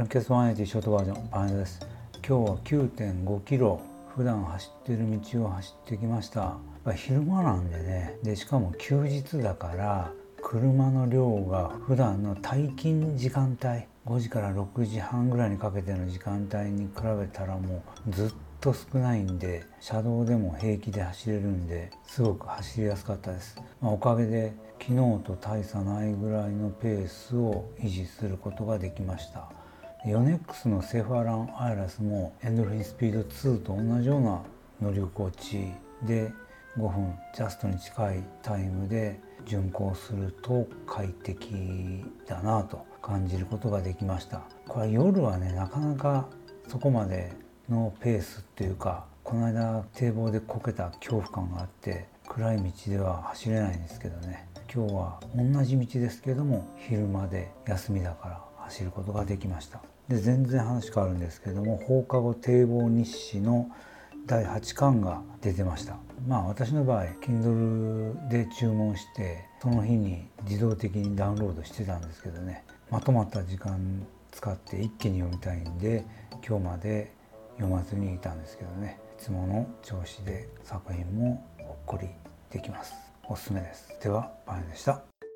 ランキャスト180ショートバージョンバーニャです。今日は 9.5 キロ普段走ってる道を走ってきました。昼間なんでね、しかも休日だから車の量が普段の退勤時間帯5時から6時半ぐらいにかけての時間帯に比べたらもうずっと少ないんで、車道でも平気で走れるんですごく走りやすかったです。おかげで昨日と大差ないぐらいのペースを維持することができました。ヨネックスのセファランアイラスもエンドルフィンスピード2と同じような乗り心地で5分ジャストに近いタイムで巡航すると快適だなと感じることができました。これ夜はね、なかなかそこまでのペースっていうか、この間堤防でこけた恐怖感があって暗い道では走れないんですけどね、今日は同じ道ですけども昼間で休みだから走ることができました。で全然話変わるんですけども、放課後堤防日誌の第8巻が出てました。私の場合 Kindle で注文してその日に自動的にダウンロードしてたんですけどね、まとまった時間使って一気に読みたいんで今日まで読まずにいたんですけどね、いつもの調子で作品もほっこりできます。おすすめです。ではバイでした。